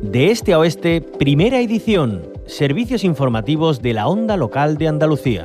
De este a oeste, primera edición. Servicios informativos de la Onda Local de Andalucía.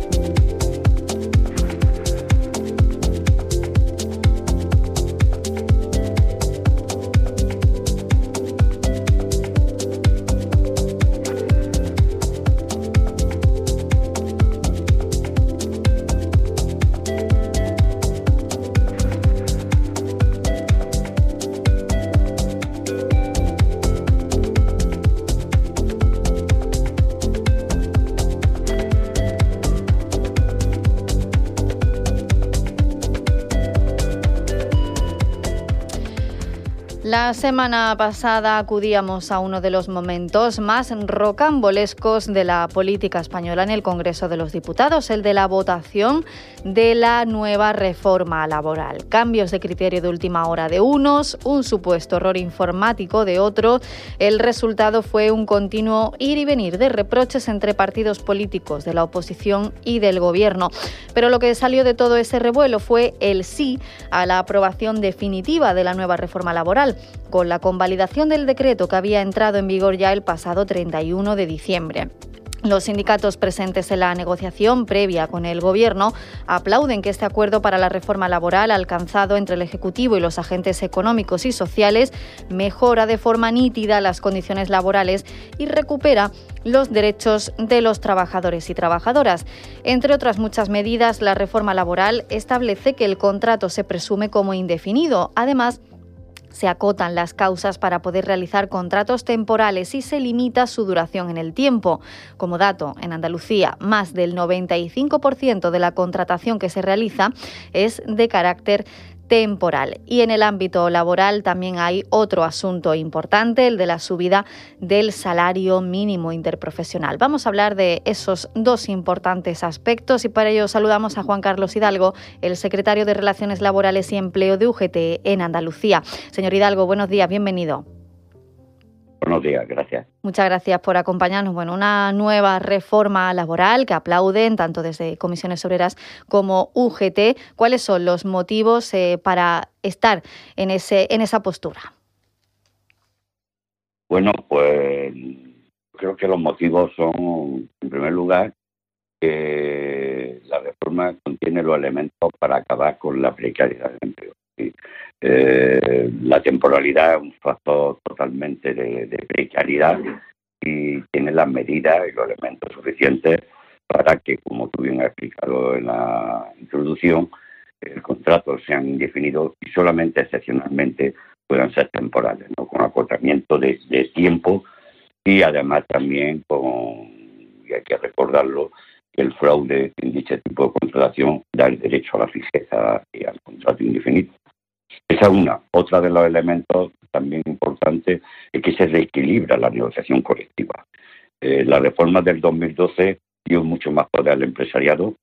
La semana pasada acudíamos a uno de los momentos más rocambolescos de la política española en el Congreso de los Diputados, el de la votación de la nueva reforma laboral. Cambios de criterio de última hora de unos, un supuesto error informático de otros. El resultado fue un continuo ir y venir de reproches entre partidos políticos de la oposición y del Gobierno. Pero lo que salió de todo ese revuelo fue el sí a la aprobación definitiva de la nueva reforma laboral, con la convalidación del decreto que había entrado en vigor ya el pasado 31 de diciembre. Los sindicatos presentes en la negociación previa con el Gobierno aplauden que este acuerdo para la reforma laboral alcanzado entre el Ejecutivo y los agentes económicos y sociales mejora de forma nítida las condiciones laborales y recupera los derechos de los trabajadores y trabajadoras. Entre otras muchas medidas, la reforma laboral establece que el contrato se presume como indefinido. Además, se acotan las causas para poder realizar contratos temporales y se limita su duración en el tiempo. Como dato, en Andalucía, más del 95% de la contratación que se realiza es de carácter temporal. Y en el ámbito laboral también hay otro asunto importante, el de la subida del salario mínimo interprofesional. Vamos a hablar de esos dos importantes aspectos y para ello saludamos a Juan Carlos Hidalgo, el secretario de Relaciones Laborales y Empleo de UGT en Andalucía. Señor Hidalgo, buenos días, bienvenido. Buenos días, gracias. Muchas gracias por acompañarnos. Bueno, una nueva reforma laboral que aplauden tanto desde Comisiones Obreras como UGT. ¿Cuáles son los motivos para estar en esa postura? Bueno, pues creo que los motivos son, en primer lugar, que la reforma contiene los elementos para acabar con la precariedad del empleo. ¿Sí? La temporalidad es un factor totalmente de precariedad y tiene las medidas y los elementos suficientes para que, como tú bien has explicado en la introducción, el contrato sean indefinidos y solamente excepcionalmente puedan ser temporales, ¿no? Con acotamiento de tiempo y además también y hay que recordarlo, que el fraude en dicho tipo de contratación da el derecho a la fijeza y al contrato indefinido. Esa es una. Otra de los elementos también importantes es que se reequilibra la negociación colectiva. La reforma del 2012 dio mucho más poder al empresariado,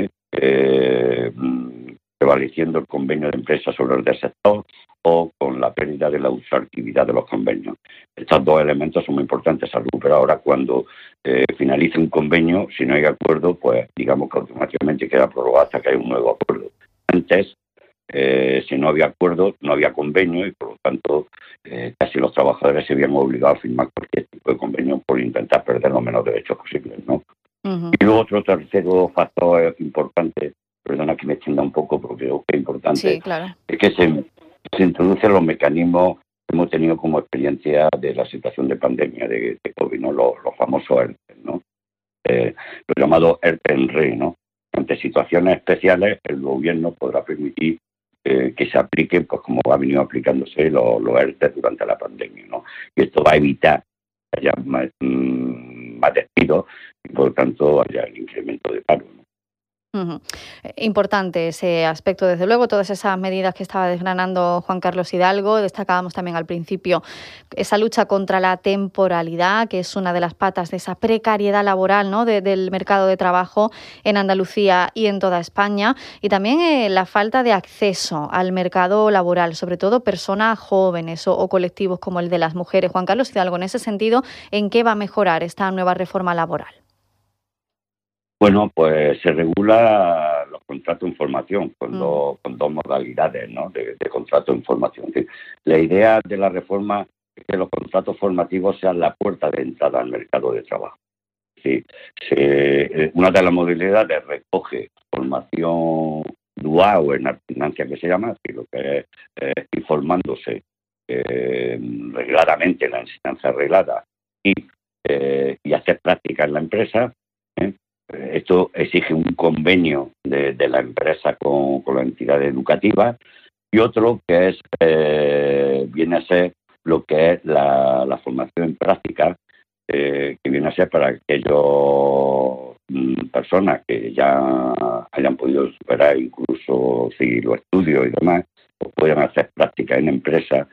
prevaleciendo el convenio de empresa sobre el del sector o con la pérdida de la ultraactividad de los convenios. Estos dos elementos son muy importantes, pero ahora cuando finalice un convenio, si no hay acuerdo, pues digamos que automáticamente queda prorrogado hasta que haya un nuevo acuerdo. Antes, si no había acuerdo, no había convenio y por lo tanto casi los trabajadores se habían obligado a firmar cualquier tipo de convenio por intentar perder los menos derechos posibles, ¿no? Uh-huh. Y luego otro tercero factor importante, perdona que me extienda un poco porque creo que es importante, sí, claro, es que se introducen los mecanismos que hemos tenido como experiencia de la situación de pandemia de COVID, ¿no? Los famosos ERTE, ¿no? Los llamados ERTE en RE, ¿no? Ante situaciones especiales, el gobierno podrá permitir que se apliquen, pues como ha venido aplicándose los ERTE durante la pandemia, ¿no? Y esto va a evitar que haya más despidos y por lo tanto haya el incremento de paro, ¿no? Uh-huh. Importante ese aspecto, desde luego, todas esas medidas que estaba desgranando Juan Carlos Hidalgo. Destacábamos también al principio esa lucha contra la temporalidad, que es una de las patas de esa precariedad laboral, ¿no? Del mercado de trabajo en Andalucía y en toda España, y también la falta de acceso al mercado laboral, sobre todo personas jóvenes o colectivos como el de las mujeres. Juan Carlos Hidalgo, en ese sentido, ¿en qué va a mejorar esta nueva reforma laboral? Bueno, pues se regula los contratos en formación con dos modalidades, ¿no? de contrato en formación. La idea de la reforma que los contratos formativos sean la puerta de entrada al mercado de trabajo. Sí, una de las modalidades recoge formación dual o en alternancia, que se llama, que lo que es ir formándose regladamente, la enseñanza reglada y hacer práctica en la empresa. Esto exige un convenio de la empresa con la entidad educativa, y otro que es viene a ser lo que es la formación en práctica, que viene a ser para aquellas personas que ya hayan podido superar incluso seguir los estudios y demás, pues puedan hacer práctica en empresas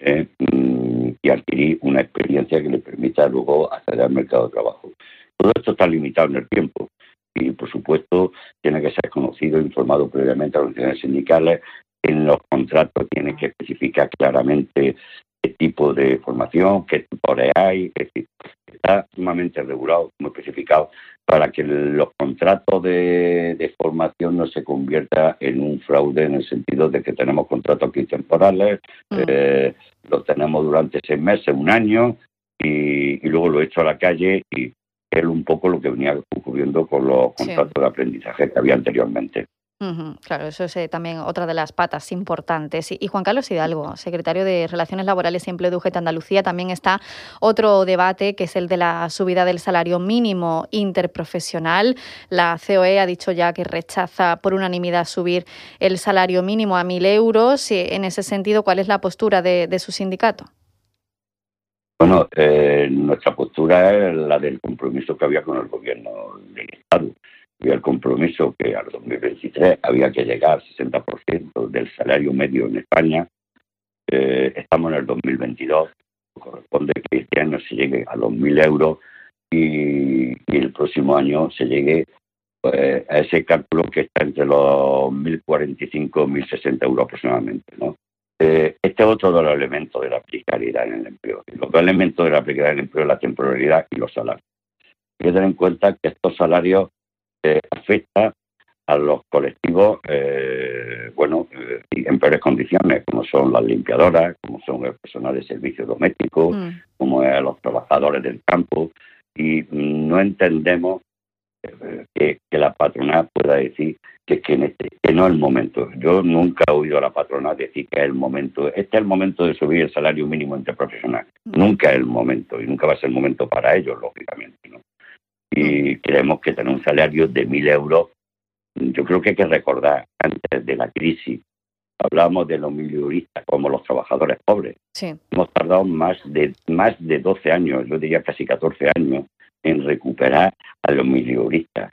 y adquirir una experiencia que les permita luego acceder al mercado de trabajo. Todo esto está limitado en el tiempo y, por supuesto, tiene que ser conocido e informado previamente a las organizaciones sindicales. En los contratos tiene que especificar claramente qué tipo de formación, qué tipos hay, es decir, está sumamente regulado, como especificado, para que los contratos de formación no se convierta en un fraude, en el sentido de que tenemos contratos aquí temporales, los tenemos durante 6 meses, 1 año, y luego lo echo a la calle, y es un poco lo que venía ocurriendo con los contratos de aprendizaje que había anteriormente. Claro, eso es también otra de las patas importantes. Y Juan Carlos Hidalgo, secretario de Relaciones Laborales y Empleo de UGT Andalucía, también está otro debate, que es el de la subida del salario mínimo interprofesional. La COE ha dicho ya que rechaza por unanimidad subir el salario mínimo a 1.000 euros. En ese sentido, ¿cuál es la postura de su sindicato? Bueno, nuestra postura es la del compromiso que había con el gobierno del Estado. Había el compromiso que al 2023 había que llegar al 60% del salario medio en España. Estamos en el 2022, corresponde que este año se llegue a los 1.000 euros y el próximo año se llegue a ese cálculo que está entre los 1.045 y 1.060 euros aproximadamente, ¿no? Este es otro de los elementos de la precariedad en el empleo. Los dos elementos de la precariedad en el empleo es la temporalidad y los salarios. Hay que tener en cuenta que estos salarios afectan a los colectivos en peores condiciones, como son las limpiadoras, como son el personal de servicios domésticos, como los trabajadores del campo, y no entendemos que la patronal pueda decir que no es el momento. Yo nunca he oído a la patronal decir que es el momento. Este es el momento de subir el salario mínimo interprofesional. Nunca es el momento y nunca va a ser el momento para ellos, lógicamente, ¿no? Y creemos que tener un salario de 1.000 euros, yo creo que hay que recordar, antes de la crisis, hablábamos de los mileuristas como los trabajadores pobres. Sí. Hemos tardado más de 12 años, yo diría casi 14 años, en recuperar a los mileuristas.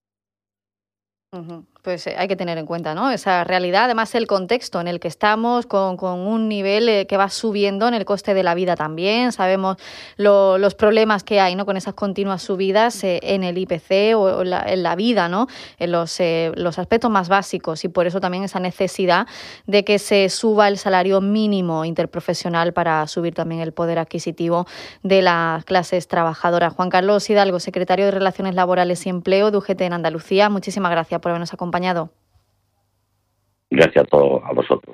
Pues hay que tener en cuenta, ¿no?, esa realidad, además el contexto en el que estamos, con un nivel que va subiendo en el coste de la vida también. Sabemos los problemas que hay, ¿no?, con esas continuas subidas en el IPC o en la vida, ¿no?, en los aspectos más básicos, y por eso también esa necesidad de que se suba el salario mínimo interprofesional para subir también el poder adquisitivo de las clases trabajadoras. Juan Carlos Hidalgo, secretario de Relaciones Laborales y Empleo de UGT en Andalucía, muchísimas gracias por habernos acompañado. Gracias a todos, a vosotros.